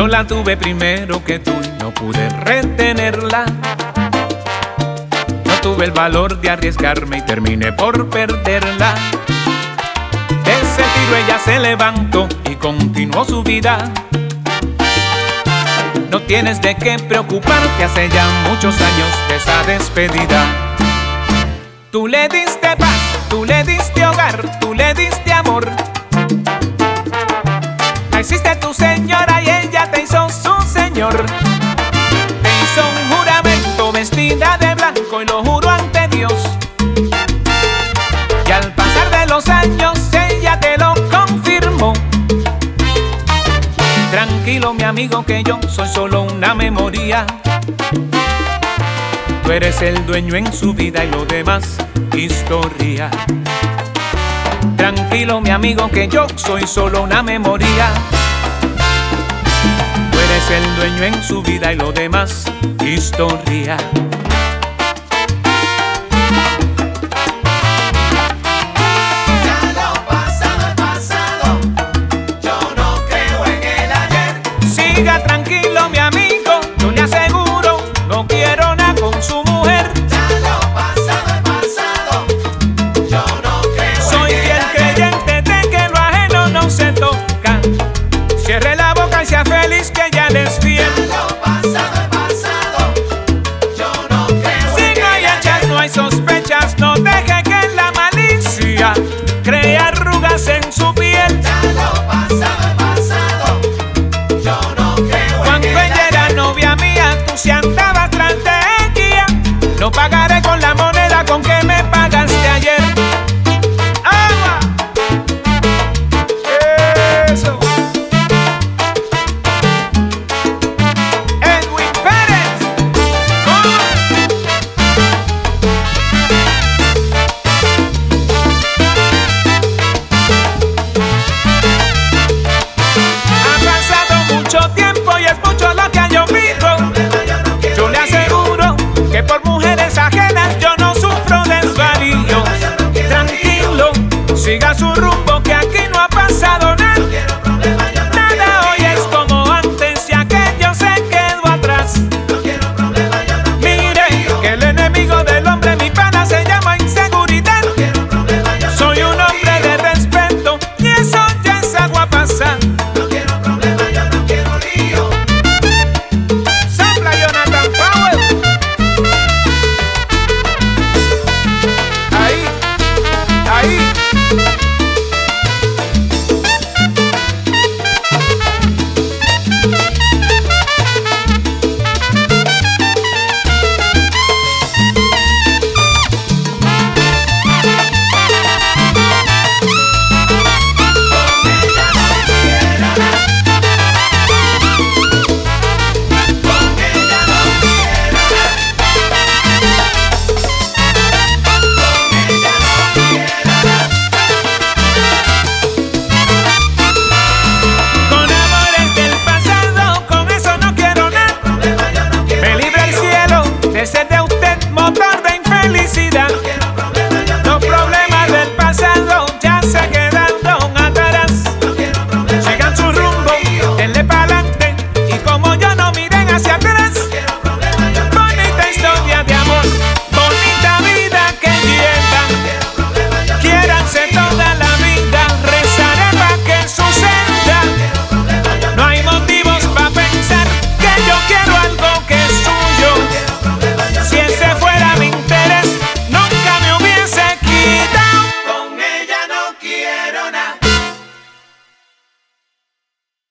la tuve primero que tú y no pude retenerla. No tuve el valor de arriesgarme y terminé por perderla. De ese tiro ella se levantó y continuó su vida. No tienes de qué preocuparte, hace ya muchos años de esa despedida. Tú le diste paz, tú le diste hogar, tú le diste amor. La hiciste tu señora y ella te hizo su señor. Te hizo un juramento vestida de blanco y lo juró ante Dios. Y al pasar de los años ella te lo confirmó. Tranquilo mi amigo que yo soy solo una memoria. Tú eres el dueño en su vida y lo demás historia. Tranquilo mi amigo que yo soy solo una memoria. Tú eres el dueño en su vida y lo demás historia.